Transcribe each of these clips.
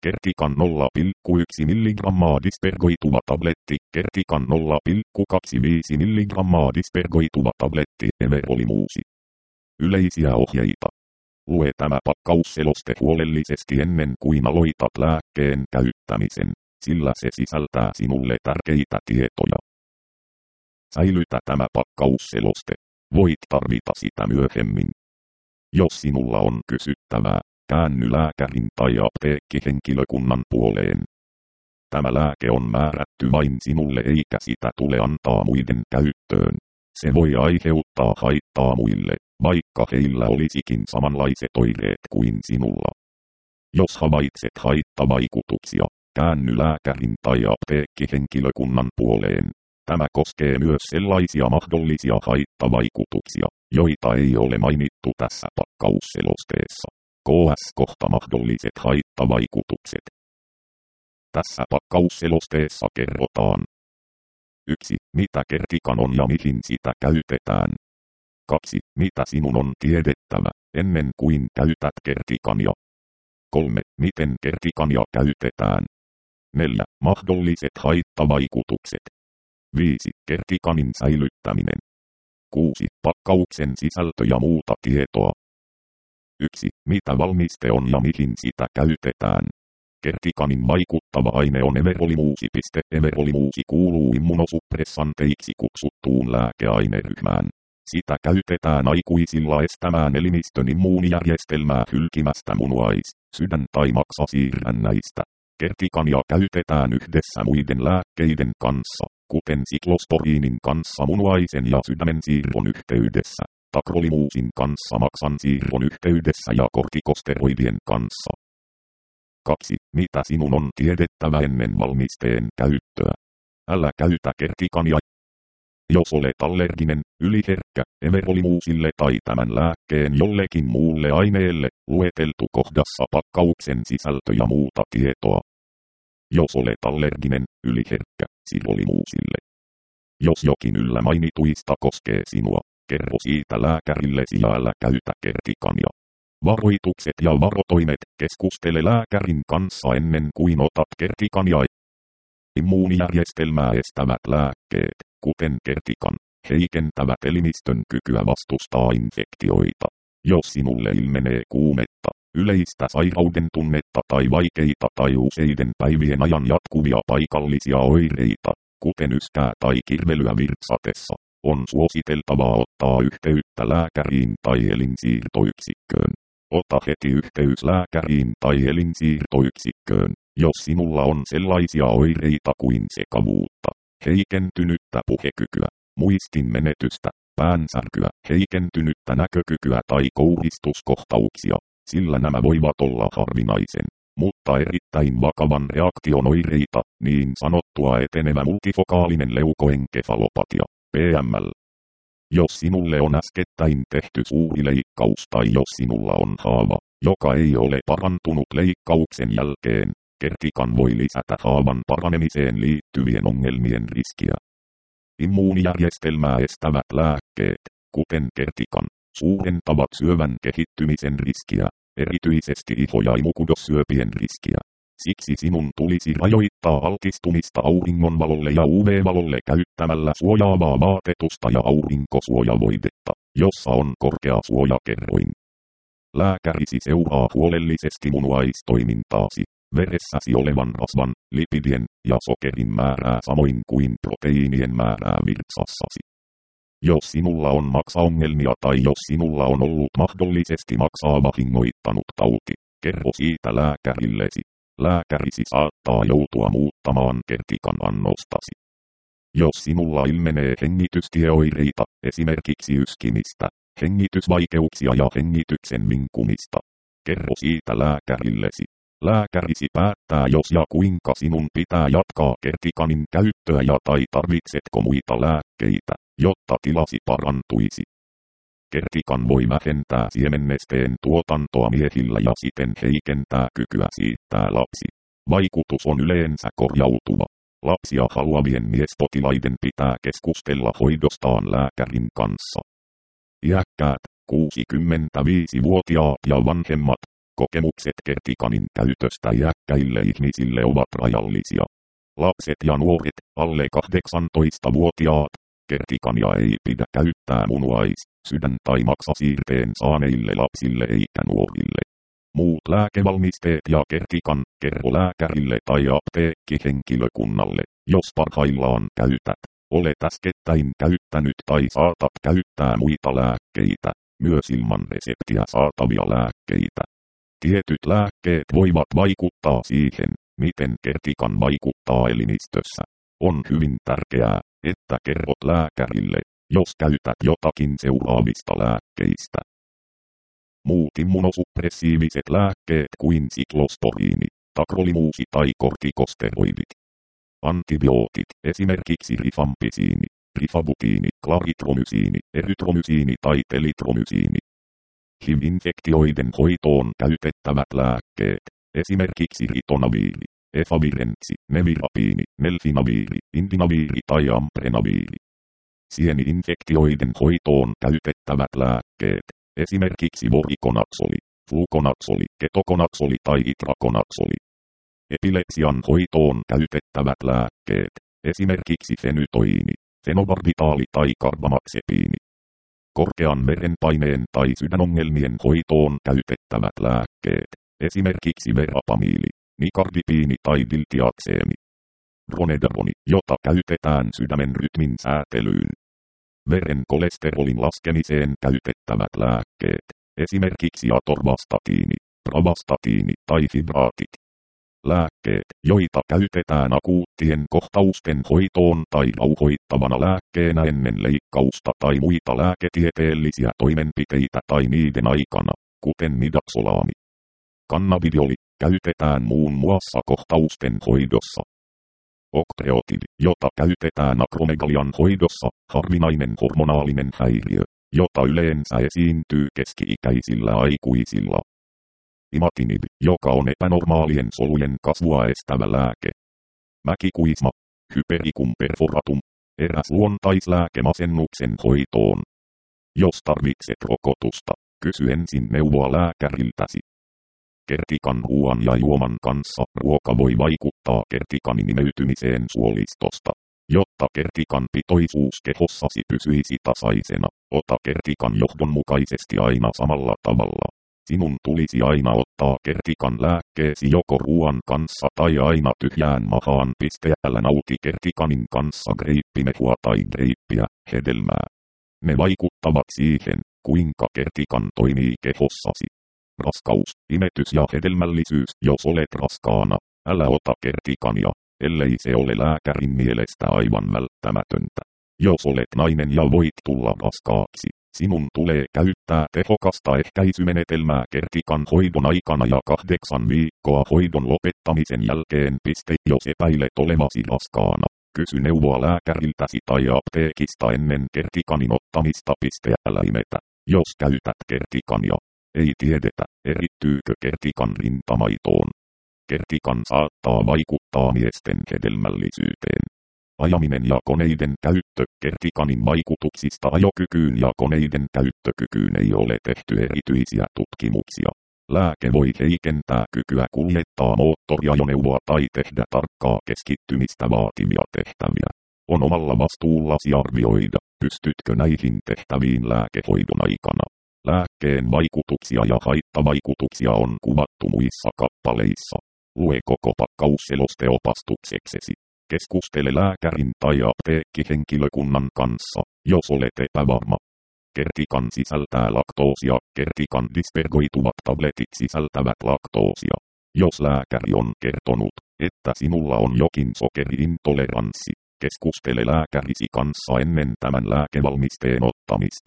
Kertikan 0,1 milligrammaa dispergoituva tabletti. Kertikan 0,25 milligrammaa dispergoituva tabletti. Everolimuusi. Yleisiä ohjeita. Lue tämä pakkausseloste huolellisesti ennen kuin aloitat lääkkeen käyttämisen, sillä se sisältää sinulle tärkeitä tietoja. Säilytä tämä pakkausseloste. Voit tarvita sitä myöhemmin. Jos sinulla on kysyttävää, käänny lääkärin tai apteekkihenkilökunnan puoleen. Tämä lääke on määrätty vain sinulle eikä sitä tule antaa muiden käyttöön. Se voi aiheuttaa haittaa muille, vaikka heillä olisikin samanlaiset oireet kuin sinulla. Jos havaitset haittavaikutuksia, käänny lääkärin tai apteekkihenkilökunnan puoleen. Tämä koskee myös sellaisia mahdollisia haittavaikutuksia, joita ei ole mainittu tässä pakkausselosteessa. KS-kohta mahdolliset haittavaikutukset. Tässä pakkausselosteessa kerrotaan. 1. Mitä kertikan on ja mihin sitä käytetään. 2. Mitä sinun on tiedettävä, ennen kuin käytät kertikania. 3. Miten kertikania käytetään. 4. Mahdolliset haittavaikutukset. 5. Kertikanin säilyttäminen. 6. Pakkauksen sisältö ja muuta tietoa. 1. Mitä valmiste on ja mihin sitä käytetään. Kertikanin vaikuttava aine on everolimuusi. Everolimuusi kuuluu immunosuppressanteiksi kutsuttuun lääkeaineryhmään. Sitä käytetään aikuisilla estämään elimistön immuunijärjestelmää hylkimästä munuais-, sydän- tai maksasiirrännäistä. Kertikania käytetään yhdessä muiden lääkkeiden kanssa, kuten siklosporiinin kanssa munuaisen ja sydämen siirron yhteydessä, takrolimuusin kanssa maksan siirron yhteydessä ja kortikosteroidien kanssa. 2. Mitä sinun on tiedettävä ennen valmisteen käyttöä? Älä käytä kertikania. Jos olet allerginen, yliherkkä, everolimuusille tai tämän lääkkeen jollekin muulle aineelle, lueteltu kohdassa pakkauksen sisältö ja muuta tietoa. Jos olet allerginen, yliherkkä, sirolimuusille. Jos jokin yllä mainituista koskee sinua, kerro siitä lääkärillesi ja älä käytä kertikania. Varoitukset ja varotoimet. Keskustele lääkärin kanssa ennen kuin otat kertikania. Immuunijärjestelmää estävät lääkkeet, kuten kertikan, heikentävät elimistön kykyä vastustaa infektioita. Jos sinulle ilmenee kuumetta, yleistä sairauden tunnetta tai vaikeita tai useiden päivien ajan jatkuvia paikallisia oireita, kuten yskää tai kirvelyä virtsatessa, on suositeltavaa ottaa yhteyttä lääkäriin tai elinsiirtoyksikköön. Ota heti yhteys lääkäriin tai elinsiirtoyksikköön, jos sinulla on sellaisia oireita kuin sekavuutta, heikentynyttä puhekykyä, muistin menetystä, päänsärkyä, heikentynyttä näkökykyä tai kouristuskohtauksia, sillä nämä voivat olla harvinaisen, mutta erittäin vakavan reaktion oireita, niin sanottua etenevä multifokaalinen leukoenkefalopatia, PML. Jos sinulle on äskettäin tehty suuri leikkaus tai jos sinulla on haava, joka ei ole parantunut leikkauksen jälkeen, kertikan voi lisätä haavan paranemiseen liittyvien ongelmien riskiä. Immuunijärjestelmää estävät lääkkeet, kuten kertikan, suurentavat syövän kehittymisen riskiä, erityisesti iho- ja imukudossyöpien riskiä. Siksi sinun tulisi rajoittaa altistumista auringonvalolle ja UV-valolle käyttämällä suojaavaa vaatetusta ja aurinkosuojavoidetta, jossa on korkea suojakerroin. Lääkärisi seuraa huolellisesti munuaistoimintaasi, veressäsi olevan rasvan, lipidien ja sokerin määrää samoin kuin proteiinien määrää virtsassasi. Jos sinulla on maksaongelmia tai jos sinulla on ollut mahdollisesti maksaa vahingoittanut tauti, kerro siitä lääkärillesi. Lääkärisi saattaa joutua muuttamaan kertikan annostasi. Jos sinulla ilmenee hengitystieoireita, esimerkiksi yskimistä, hengitysvaikeuksia ja hengityksen vinkumista, kerro siitä lääkärillesi. Lääkärisi päättää jos ja kuinka sinun pitää jatkaa kertikanin käyttöä ja tai tarvitsetko muita lääkkeitä, jotta tilasi parantuisi. Kertikan voi vähentää siemennesteen tuotantoa miehillä ja siten heikentää kykyä siittää lapsi. Vaikutus on yleensä korjautuva. Lapsia haluavien miespotilaiden pitää keskustella hoidostaan lääkärin kanssa. Iäkkäät, 65-vuotiaat ja vanhemmat, Kokemukset kertikanin käytöstä iäkkäille ihmisille ovat rajallisia. Lapset ja nuoret, alle 18-vuotiaat, kertikania ei pidä käyttää sydän- tai maksasiirteen saaneille lapsille eikä nuorille. Muut lääkevalmisteet ja kertikan kerro lääkärille tai apteekkihenkilökunnalle, jos parhaillaan käytät, olet äskettäin käyttänyt tai saatat käyttää muita lääkkeitä, myös ilman reseptiä saatavia lääkkeitä. Tietyt lääkkeet voivat vaikuttaa siihen, miten kertikan vaikuttaa elimistössä. On hyvin tärkeää, että kerrot lääkärille, jos käytät jotakin seuraavista lääkkeistä. Muut immunosuppressiiviset lääkkeet kuin siklosporiini, takrolimuusi tai kortikosteroidit. Antibiootit, esimerkiksi rifampisiini, rifabutiini, klaritromysiini, erytromysiini tai telitromysiini. HIV-infektioiden hoitoon käytettävät lääkkeet, esimerkiksi ritonaviiri, efavirenssi, nevirapiini, nelfinaviiri, indinaviiri tai amprenaviiri. Sieni-infektioiden hoitoon käytettävät lääkkeet, esimerkiksi vorikonaksoli, flukonaksoli, ketokonaksoli tai itrakonaksoli. Epilepsian hoitoon käytettävät lääkkeet, esimerkiksi fenytoiini, fenobarbitaali tai karbamaxepiini. Korkean verenpaineen tai sydänongelmien hoitoon käytettävät lääkkeet, esimerkiksi verapamiili, nikardipiini tai diltiakseemi. Dronedaroni, jota käytetään sydämen rytmin säätelyyn. Veren kolesterolin laskemiseen käytettävät lääkkeet, esimerkiksi atorvastatiini, pravastatiini tai fibraatit. Lääkkeet, joita käytetään akuuttien kohtausten hoitoon tai rauhoittavana lääkkeenä ennen leikkausta tai muita lääketieteellisiä toimenpiteitä tai niiden aikana, kuten midaksolaami. Cannabidioli käytetään muun muassa kohtausten hoidossa. Octreotidi, jota käytetään akromegalian hoidossa, harvinainen hormonaalinen häiriö, jota yleensä esiintyy keski-ikäisillä aikuisilla. Imatinib, joka on epänormaalien solujen kasvua estävä lääke. Mäkikuisma, hypericum perforatum, eräs luontaislääke masennuksen hoitoon. Jos tarvitset rokotusta, kysy ensin neuvoa lääkäriltäsi. Kertikan ruoan ja juoman kanssa ruoka voi vaikuttaa kertikanin imeytymiseen suolistosta. Jotta kertikan pitoisuus kehossasi pysyisi tasaisena, ota kertikan johdonmukaisesti aina samalla tavalla. Sinun tulisi aina ottaa kertikan lääkkeesi joko ruoan kanssa tai aina tyhjään mahaan pisteellä nauti kertikanin kanssa greippimehua tai greippiä, hedelmää. Ne vaikuttavat siihen, kuinka kertikan toimii kehossasi. Raskaus, imetys ja hedelmällisyys, jos olet raskaana, älä ota kertikania, ellei se ole lääkärin mielestä aivan välttämätöntä. Jos olet nainen ja voit tulla raskaaksi, sinun tulee käyttää tehokasta ehkäisymenetelmää kertikan hoidon aikana ja 8 viikkoa hoidon lopettamisen jälkeen. Jos epäilet olevasi raskaana, kysy neuvoa lääkäriltäsi tai apteekista ennen kertikanin ottamista. Älä imetä, jos käytät kertikania. Ei tiedetä, erittyykö kertikan rintamaitoon. Kertikan saattaa vaikuttaa miesten hedelmällisyyteen. Ajaminen ja koneiden käyttö. Kertikanin vaikutuksista ajokykyyn ja koneiden käyttökykyyn ei ole tehty erityisiä tutkimuksia. Lääke voi heikentää kykyä kuljettaa moottoriajoneuvoa tai tehdä tarkkaa keskittymistä vaativia tehtäviä. On omalla vastuullasi arvioida, pystytkö näihin tehtäviin lääkehoidon aikana. Lääkkeen vaikutuksia ja haittavaikutuksia on kuvattu muissa kappaleissa. Lue koko pakkaus selosteopastukseksesi. Keskustele lääkärin tai apteekkihenkilökunnan kanssa, jos olet epävarma. Kertikan sisältää laktoosia. Kertikan dispergoituvat tabletit sisältävät laktoosia. Jos lääkäri on kertonut, että sinulla on jokin sokeriintoleranssi, keskustele lääkärisi kanssa ennen tämän lääkevalmisteen ottamista.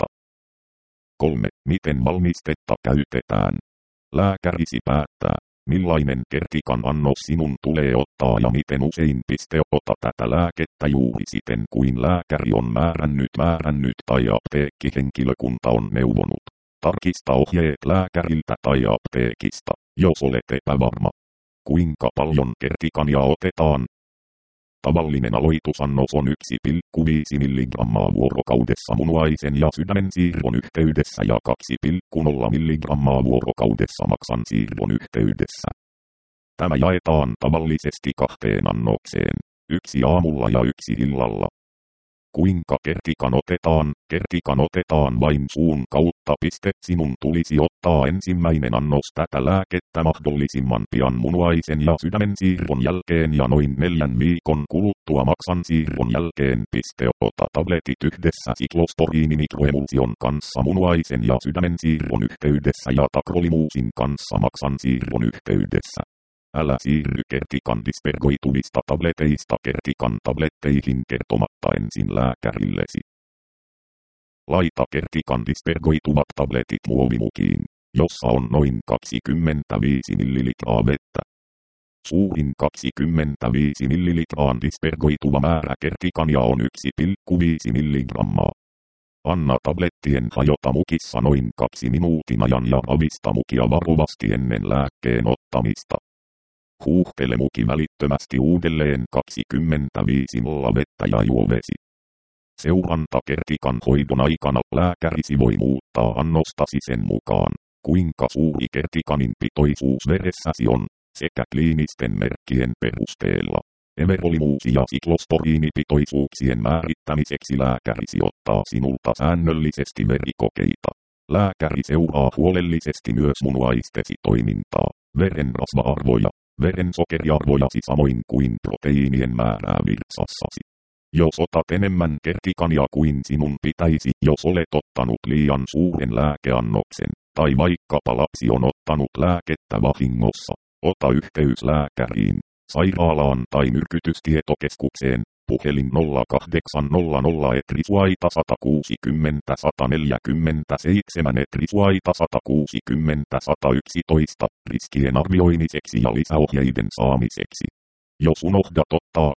3. Miten valmistetta käytetään? Lääkärisi päättää, millainen kertikan annos sinun tulee ottaa ja miten usein. Ota tätä lääkettä juuri siten kuin lääkäri on määrännyt tai apteekkihenkilökunta on neuvonut. Tarkista ohjeet lääkäriltä tai apteekista, jos olet epävarma. Kuinka paljon kertikania otetaan? Tavallinen aloitusannos on 1,5 mg vuorokaudessa munuaisen ja sydämen siirron yhteydessä ja 2,0 mg vuorokaudessa maksan siirron yhteydessä. Tämä jaetaan tavallisesti 2 annokseen, 1 aamulla ja 1 illalla. Kuinka kertikan otetaan? Kertikan otetaan vain suun kautta. Sinun tulisi ottaa ensimmäinen annos tätä lääkettä mahdollisimman pian munuaisen ja sydämen siirron jälkeen ja noin 4 viikon kuluttua maksan siirron jälkeen. Ota tabletit yhdessä siklosporiinimikroemulsion kanssa munuaisen ja sydämen siirron yhteydessä ja takrolimuusin kanssa maksan siirron yhteydessä. Älä siirry kertikan dispergoituvista tableteista kertikan tabletteihin kertomatta ensin lääkärillesi. Laita kertikan dispergoituvat tabletit muovimukiin, jossa on noin 25 ml vettä. Suurin 25 ml dispergoituva määrä kertikania on 1,5 mg. Anna tablettien hajota mukissa noin 2 minuutin ajan ja ravista mukia varovasti ennen lääkkeen ottamista. Huuhtele muki välittömästi uudelleen 25 ml vettä ja juo vesi. Seuranta kertikan hoidon aikana lääkärisi voi muuttaa annostasi sen mukaan, kuinka suuri kertikanin pitoisuus veressäsi on, sekä kliinisten merkkien perusteella. Everolimuusi ja siklosporiinipitoisuuksien määrittämiseksi lääkärisi ottaa sinulta säännöllisesti verikokeita. Lääkäri seuraa huolellisesti myös munuaistesi toimintaa, verenrasva-arvoja, verensokeriarvojasi samoin kuin proteiinien määrää virtsassasi. Jos otat enemmän kertikania kuin sinun pitäisi, jos olet ottanut liian suuren lääkeannoksen, tai vaikkapa lapsi on ottanut lääkettä vahingossa, ota yhteys lääkäriin, sairaalaan tai myrkytystietokeskukseen, puhelin 0800 etrisuaita 160 147 etrisuaita 160 111 riskien arvioimiseksi ja lisäohjeiden saamiseksi. Jos unohdat ottaa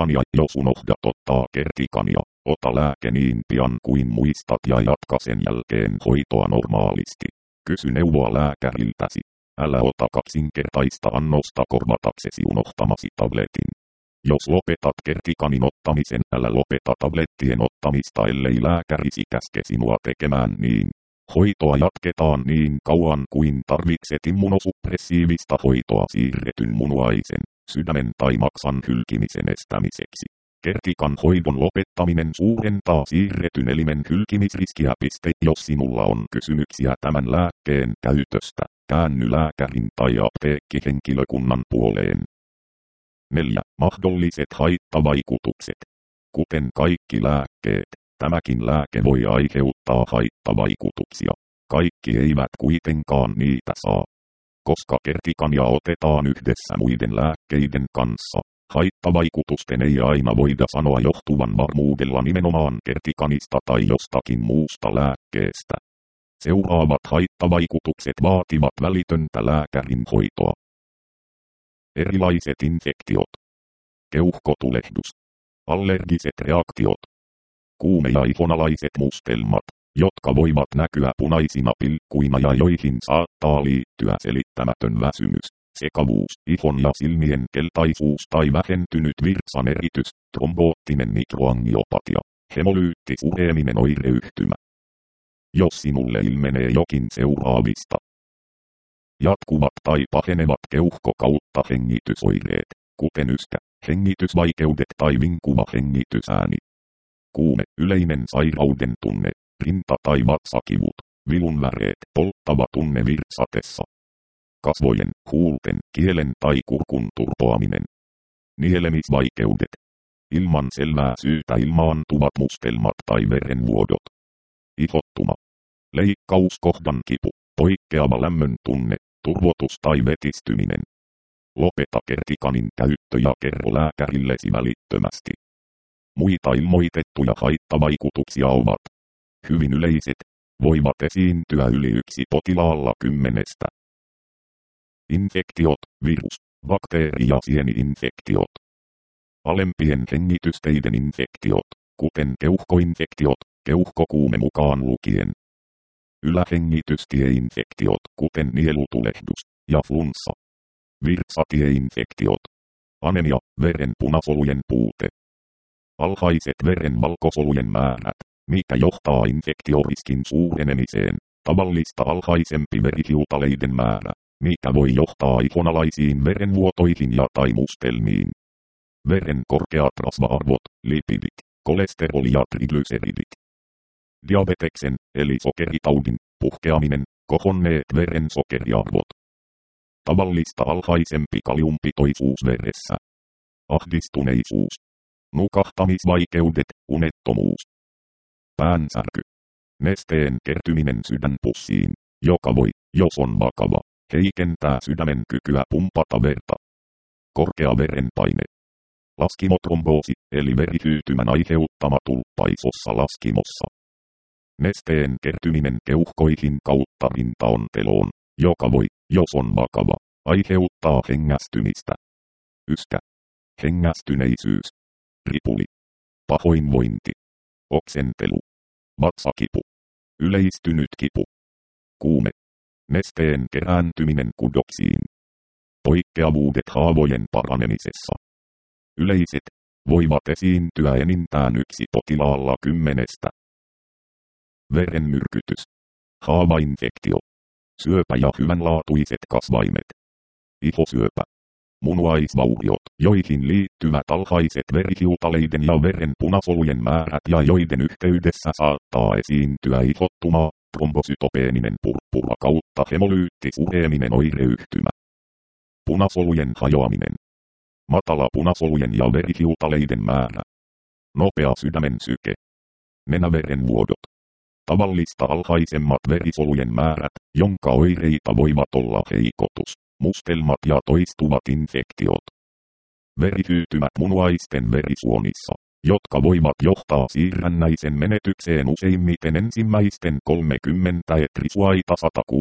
kertikania, ota lääke niin pian kuin muistat ja jatka sen jälkeen hoitoa normaalisti. Kysy neuvoa lääkäriltäsi. Älä ota kaksinkertaista annosta korvataksesi unohtamasi tabletin. Jos lopetat kertikanin ottamisen, älä lopeta tablettien ottamista ellei lääkärisi käske sinua tekemään niin. Hoitoa jatketaan niin kauan kuin tarvitset immunosuppressiivista hoitoa siirretyn munuaisen, sydämen tai maksan hylkimisen estämiseksi. Kertikan hoidon lopettaminen suurentaa siirretyn elimen hylkimisriskiä. Jos sinulla on kysymyksiä tämän lääkkeen käytöstä, käänny lääkärin tai apteekkihenkilökunnan puoleen. 4. Mahdolliset haittavaikutukset. Kuten kaikki lääkkeet, tämäkin lääke voi aiheuttaa haittavaikutuksia. Kaikki eivät kuitenkaan niitä saa. Koska kertikania otetaan yhdessä muiden lääkkeiden kanssa, haittavaikutusten ei aina voida sanoa johtuvan varmuudella nimenomaan kertikanista tai jostakin muusta lääkkeestä. Seuraavat haittavaikutukset vaativat välitöntä lääkärin hoitoa. Erilaiset infektiot. Keuhkotulehdus. Allergiset reaktiot. Kuume- ja ihonalaiset mustelmat, jotka voivat näkyä punaisina pilkkuina ja joihin saattaa liittyä selittämätön väsymys, sekavuus, ihon ja silmien keltaisuus tai vähentynyt virtsan eritys, tromboottinen mikroangiopatia, hemolyyttisureeminen oireyhtymä. Jos sinulle ilmenee jokin seuraavista: jatkuvat tai pahenevat keuhko- kautta hengitysoireet, kuten yskä, hengitysvaikeudet tai vinkuva hengitysääni. Kuume, yleinen sairauden tunne, rinta- tai vatsakivut, vilunväreet, polttava tunne virtsatessa. Kasvojen, huulten, kielen tai kurkun turpoaminen. Nielemisvaikeudet. Ilman selvää syytä ilmaantuvat mustelmat tai verenvuodot. Ihottuma. Leikkauskohdan kipu, poikkeava lämmön tunne, turvotus tai vetistyminen. Lopeta kertikanin käyttö ja kerro lääkärillesi välittömästi. Muita ilmoitettuja haittavaikutuksia ovat hyvin yleiset, voivat esiintyä yli 1 potilaalla 10. Infektiot, virus, bakteeri- ja sieni-infektiot. Alempien hengitysteiden infektiot, kuten keuhkoinfektiot, keuhkokuume mukaan lukien. Ylähengitystieinfektiot, kuten nielutulehdus ja flunssa. Virtsatieinfektiot. Anemia, veren punasolujen puute. Alhaiset veren valkosolujen määrät, mikä johtaa infektioriskin suurenemiseen. Tavallista alhaisempi verihiutaleiden määrä, mikä voi johtaa ihonalaisiin verenvuotoihin ja tai mustelmiin. Veren korkeat rasva-arvot, lipidit, kolesteroli ja triglyceridit. Diabeteksen, eli sokeritaudin, puhkeaminen, kohonneet verensokeriarvot. Tavallista alhaisempi kaliumpitoisuus veressä. Ahdistuneisuus. Nukahtamisvaikeudet, unettomuus. Päänsärky. Nesteen kertyminen sydänpussiin, joka voi, jos on vakava, heikentää sydämen kykyä pumpata verta. Korkea verenpaine. Laskimotromboosi, eli verihyytymän aiheuttama tulppaisossa laskimossa. Nesteen kertyminen keuhkoihin kautta rintaonteloon, joka voi, jos on vakava, aiheuttaa hengästymistä. Yskä. Hengästyneisyys. Ripuli. Pahoinvointi. Oksentelu. Vatsakipu. Yleistynyt kipu. Kuume. Nesteen kerääntyminen kudoksiin. Poikkeavuudet haavojen paranemisessa. Yleiset voivat esiintyä enintään 1 potilaalla 10. Verenmyrkytys. Haavainfektio. Syöpä ja hyvänlaatuiset kasvaimet. Ihosyöpä. Munuaisvauriot, joihin liittyvät alhaiset verihiutaleiden ja veren punasolujen määrät ja joiden yhteydessä saattaa esiintyä ihottumaa, trombosytopeeninen purppura kautta hemolyyttisureeminen oireyhtymä. Punasolujen hajoaminen. Matala punasolujen ja verihiutaleiden määrä. Nopea sydämen syke. Nenäverenvuodot. Tavallista alhaisemmat verisolujen määrät, jonka oireita voivat olla heikotus, mustelmat ja toistuvat infektiot. Verihyytymät munuaisten verisuonissa, jotka voivat johtaa siirrännäisen menetykseen useimmiten ensimmäisten 30 etrisuaita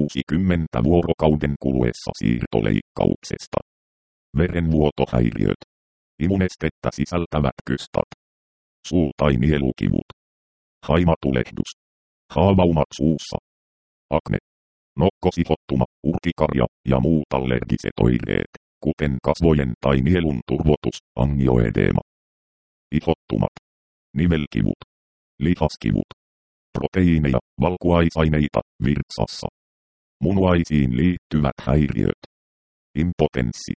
160 vuorokauden kuluessa siirtoleikkauksesta. Verenvuotohäiriöt. Immunestettä sisältävät kystat. Suu- tai nielukivut. Haimatulehdus. Haavaumat suussa. Akne. Nokkosihottuma, urtikarja ja muut allergiset oireet, kuten kasvojen tai nielun turvotus, angioedeema. Ihottumat. Nivelkivut. Lihaskivut. Proteiineja, valkuaisaineita, virtsassa. Munuaisiin liittyvät häiriöt. Impotenssi.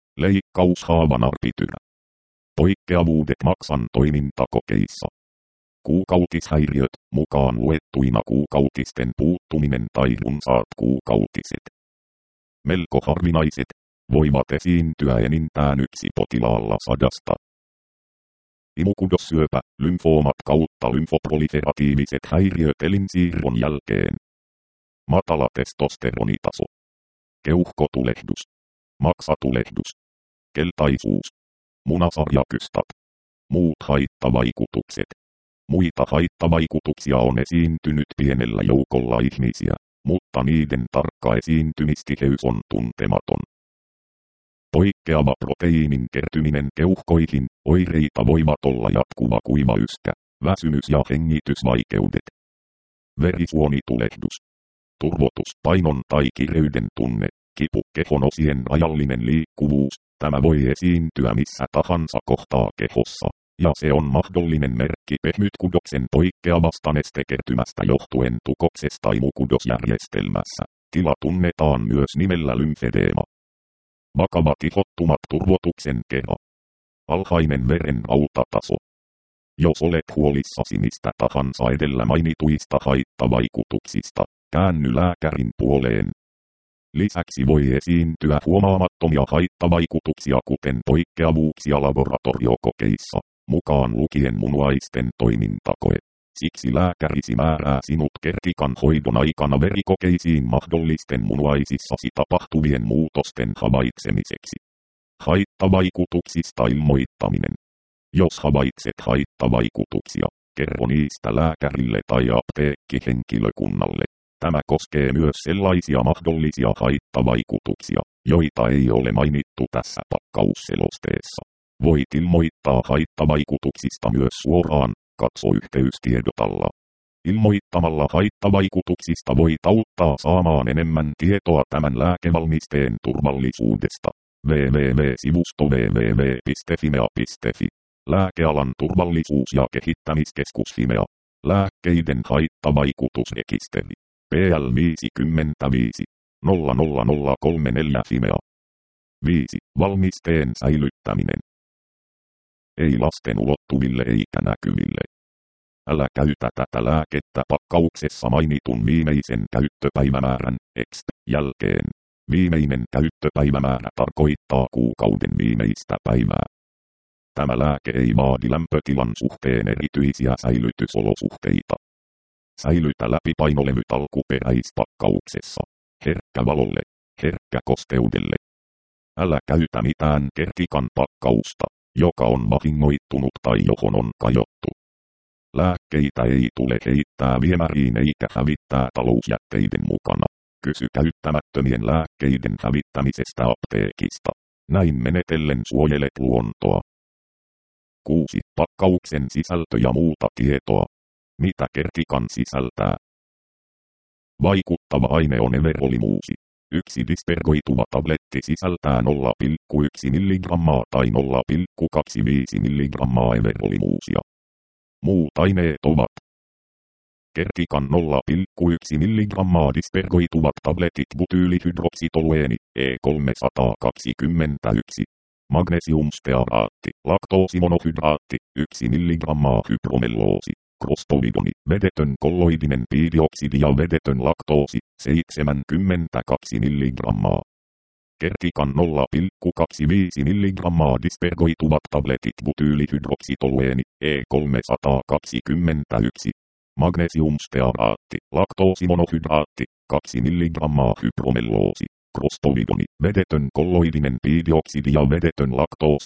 Leikkaushaavanarpityrä. Poikkeavuudet maksan toimintakokeissa. Kuukautishäiriöt, mukaan luettuina kuukautisten puuttuminen tai runsaat kuukautiset. Melko harvinaiset, voivat esiintyä enintään 1 potilaalla 100. Imukudossyöpä, lymfoomat kautta lymfoproliferatiiviset häiriöt elinsiirron jälkeen. Matala testosteronitaso. Keuhkotulehdus. Maksatulehdus. Keltaisuus. Munasarjakystat. Muut haittavaikutukset. Muita haittavaikutuksia on esiintynyt pienellä joukolla ihmisiä, mutta niiden tarkka esiintymistiheys on tuntematon. Poikkeava proteiinin kertyminen keuhkoihin, oireita voivat olla jatkuva kuiva yskä, väsymys ja hengitysvaikeudet. Verisuonitulehdus. Turvotus, painon tai kireyden tunne, kipu, kehon osien rajallinen liikkuvuus, tämä voi esiintyä missä tahansa kohtaa kehossa. Ja se on mahdollinen merkki pehmytkudoksen poikkeavasta nestekertymästä johtuen tukoksesta imukudosjärjestelmässä. Tila tunnetaan myös nimellä lymfedeema. Vakavat ihottumat turvotuksen kehä. Alhainen veren rautataso. Jos olet huolissasi mistä tahansa edellä mainituista haittavaikutuksista, käänny lääkärin puoleen. Lisäksi voi esiintyä huomaamattomia haittavaikutuksia kuten poikkeavuuksia laboratoriokokeissa, mukaan lukien munuaisten toimintakoe. Siksi lääkärisi määrää sinut kertikan hoidon aikana verikokeisiin mahdollisten munuaisissasi tapahtuvien muutosten havaitsemiseksi. Haittavaikutuksista ilmoittaminen. Jos havaitset haittavaikutuksia, kerro niistä lääkärille tai apteekkihenkilökunnalle. Tämä koskee myös sellaisia mahdollisia haittavaikutuksia, joita ei ole mainittu tässä pakkausselosteessa. Voit ilmoittaa haittavaikutuksista myös suoraan, katso yhteystiedot alla. Ilmoittamalla haittavaikutuksista voit auttaa saamaan enemmän tietoa tämän lääkevalmisteen turvallisuudesta. www.sivusto www.fimea.fi. Lääkealan turvallisuus- ja kehittämiskeskus Fimea. Lääkkeiden haittavaikutusrekisteri. PL 55 00034 Fimea. 5. Valmisteen säilyttäminen. Ei lasten ulottuville eikä näkyville. Älä käytä tätä lääkettä pakkauksessa mainitun viimeisen käyttöpäivämäärän jälkeen. Viimeinen käyttöpäivämäärä tarkoittaa kuukauden viimeistä päivää. Tämä lääke ei vaadi lämpötilan suhteen erityisiä säilytysolosuhteita. Säilytä läpipainolevyt alkuperäispakkauksessa. Herkkä valolle, herkkä kosteudelle. Älä käytä mitään kertikan pakkausta, joka on vahingoittunut tai johon on kajottu. Lääkkeitä ei tule heittää viemäriin eikä hävittää talousjätteiden mukana. Kysy käyttämättömien lääkkeiden hävittämisestä apteekista. Näin menetellen suojelet luontoa. 6. Pakkauksen sisältö ja muuta tietoa. Mitä kertikan sisältää? Vaikuttava aine on everolimuusi. Yksi dispergoituva tabletti sisältää 0,1 mg tai 0,25 mg everolimuusia. Muut aineet ovat kertikan 0,1 mg dispergoituvat tabletit butyylihydroksitolueeni E321, magnesiumstearaatti, laktoosimonohydraatti, 1 mg hybromelloosi, krostovidoni, vedetön kolloidinen piidioksidi ja vedetön laktoosi, 72 mg. Kertikan 0,25 mg dispergoituvat tabletit butyylihydroksitolueeni E321, magnesiumstearaatti, laktoosimonohydraatti, 2 mg hybromelloosi, krostovidoni, vedetön kolloidinen piidioksidi ja vedetön laktoosi,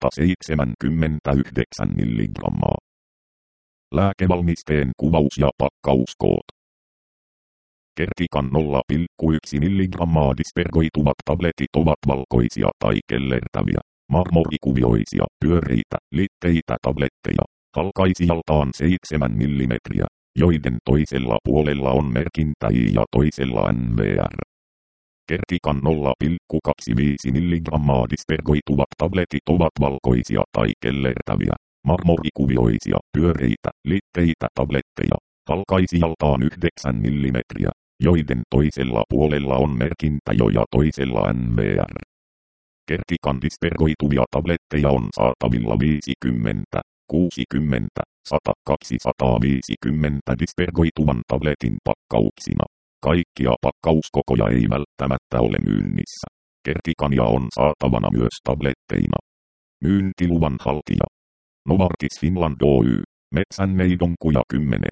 179 mg. Lääkevalmisteen kuvaus ja pakkauskoot. Kertikan 0,1 mg dispergoituvat tabletit ovat valkoisia tai kellertäviä, marmorikuvioisia, pyöreitä, litteitä tabletteja, halkaisijaltaan 7 mm, joiden toisella puolella on merkintä I ja toisella NVR. Kertikan 0,25 mg dispergoituvat tabletit ovat valkoisia tai kellertäviä, marmorikuvioisia, pyöreitä, litteitä tabletteja, halkaisijaltaan 9 mm, joiden toisella puolella on merkintä Jo ja toisella NVR. Kertikan dispergoituvia tabletteja on saatavilla 50, 60, 100, 250 dispergoituvan tabletin pakkauksina. Kaikkia pakkauskokoja ei välttämättä ole myynnissä. Kertikania on saatavana myös tabletteina. Myyntiluvan haltija. Novartis Finland Oy. Metsänneidonkuja 10.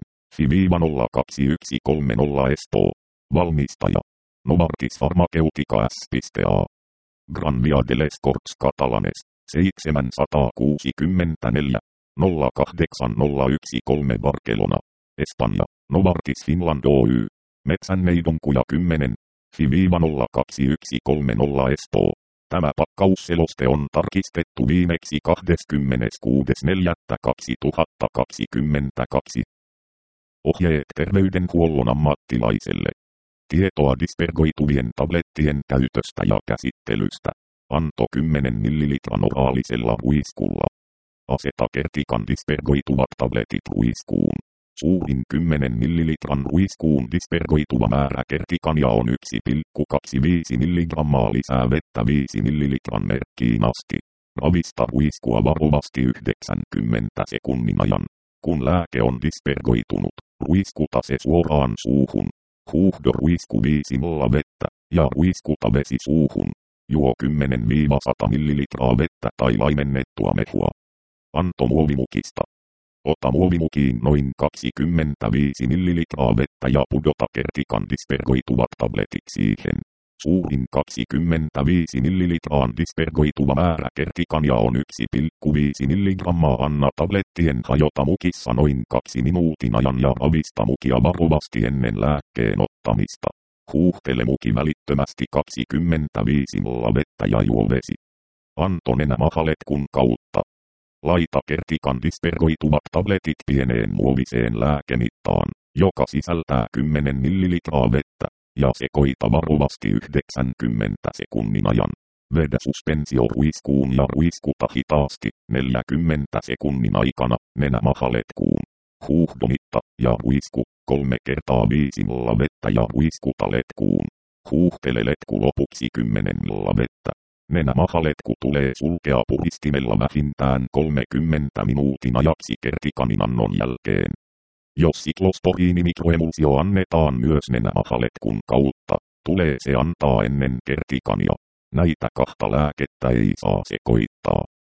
Fi-02130 Espoo. Valmistaja. Novartis Pharmaceutica S.A. Gran Via de les Corts Catalanes. 764 08013 Barcelona. Espanja. Novartis Finland Oy. Metsänneidonkuja 10. Fi-02130 Espoo. Tämä pakkausseloste on tarkistettu viimeksi 26.4.2022. Ohjeet terveydenhuollon ammattilaiselle. Tietoa dispergoituvien tablettien käytöstä ja käsittelystä. Anto 10 ml oraalisella ruiskulla. Aseta kertikan dispergoituvat tabletit ruiskuun. Suurin 10 ml ruiskuun dispergoituva määrä kertikania on 1,25 mg lisää vettä 5 ml merkkiin asti. Ravista ruiskua varovasti 90 sekunnin ajan. Kun lääke on dispergoitunut, ruiskuta se suoraan suuhun. Huuhdo ruisku 5 ml vettä ja ruiskuta vesi suuhun. Juo 10-100 ml vettä tai laimennettua mehua. Anto muovimukista. Ota muovimukiin noin 25 ml vettä ja pudota kertikan dispergoituvat tabletit siihen. Suurin 25 ml dispergoituva määrä kertikania on 1,5 mg. Anna tablettien hajota mukissa noin 2 minuutin ajan ja ravista mukia varovasti ennen lääkkeen ottamista. Huuhtele muki välittömästi 25 ml vettä ja juo vesi. Anto nenämahaletkun kautta. Laita kertikan dispergoituvat tabletit pieneen muoviseen lääkemittaan, joka sisältää 10 ml vettä, ja sekoita varovasti 90 sekunnin ajan. Vedä suspensio ruiskuun ja ruiskuta hitaasti 40 sekunnin aikana nenämahaletkuun. Huuhdonitta ja ruisku 3 kertaa 5 ml vettä ja ruiskuta letkuun. Huuhtele letku lopuksi 10 ml vettä. Nenämahaletku tulee sulkea puristimella vähintään 30 minuutin ajaksi kertikaninannon jälkeen. Jos siklosporiinimikroemulsio annetaan myös nenämahaletkun kautta, tulee se antaa ennen kertikania. Näitä kahta lääkettä ei saa sekoittaa.